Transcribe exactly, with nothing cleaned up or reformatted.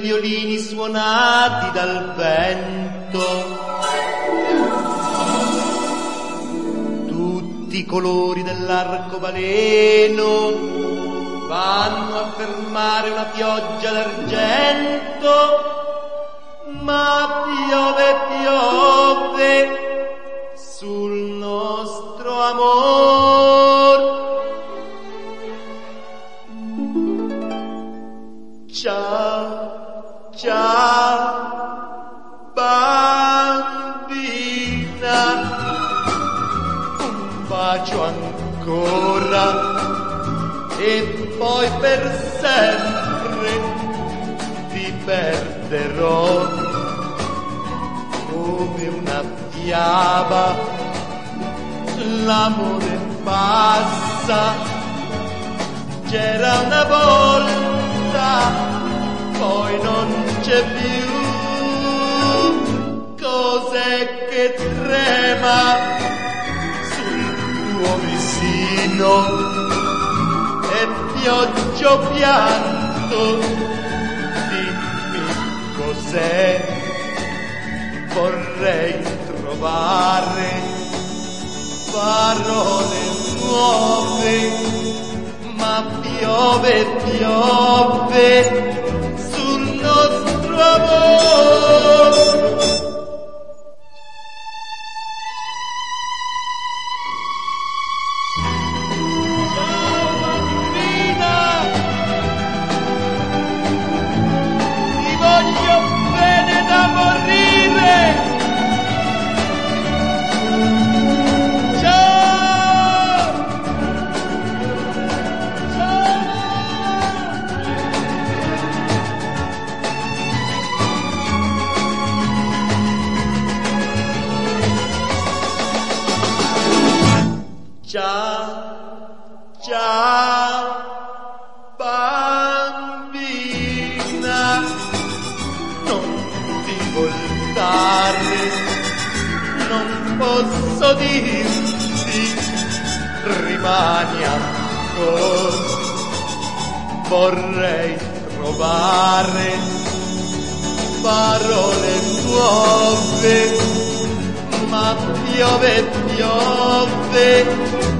violini suonati dal vento. Tutti i colori dell'arcobaleno vanno a fermare una pioggia d'argento, ma piove, piove sul nostro amor. Ciao, ciao, bambina, un bacio ancora e poi per sempre ti perderò. Come una fiaba l'amore passa, c'era una volta, poi non c'è più. Cos'è che trema sul tuo visino? E pioggia o pianto, dimmi cos'è. Vorrei trovare parole nuove, ma piove, piove sul nostro amore. Ciao bambina, ti voglio bene da morire. Ciao, ciao, bambina, non ti voltare, non posso dirti, rimani ancora. Vorrei trovare parole nuove, ma piove, piove